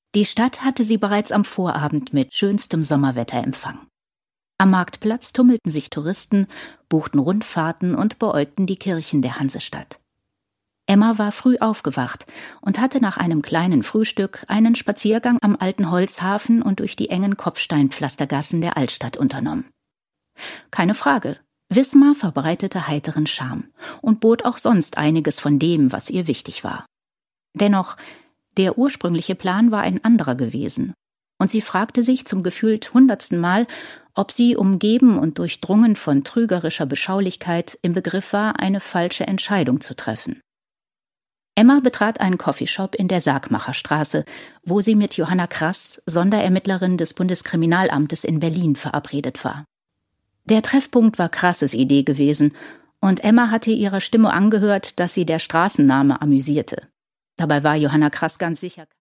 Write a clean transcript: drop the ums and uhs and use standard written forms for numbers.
Die Stadt hatte sie bereits am Vorabend mit schönstem Sommerwetter empfangen. Am Marktplatz tummelten sich Touristen, buchten Rundfahrten und beäugten die Kirchen der Hansestadt. Emma war früh aufgewacht und hatte nach einem kleinen Frühstück einen Spaziergang am alten Holzhafen und durch die engen Kopfsteinpflastergassen der Altstadt unternommen. Keine Frage, Wismar verbreitete heiteren Charme und bot auch sonst einiges von dem, was ihr wichtig war. Dennoch, der ursprüngliche Plan war ein anderer gewesen, und sie fragte sich zum gefühlt 100. Mal, ob sie, umgeben und durchdrungen von trügerischer Beschaulichkeit, im Begriff war, eine falsche Entscheidung zu treffen. Emma betrat einen Coffeeshop in der Sargmacherstraße, wo sie mit Johanna Krass, Sonderermittlerin des Bundeskriminalamtes in Berlin, verabredet war. Der Treffpunkt war Krasses Idee gewesen, und Emma hatte ihrer Stimme angehört, dass sie der Straßenname amüsierte. Dabei war Johanna Krass ganz sicher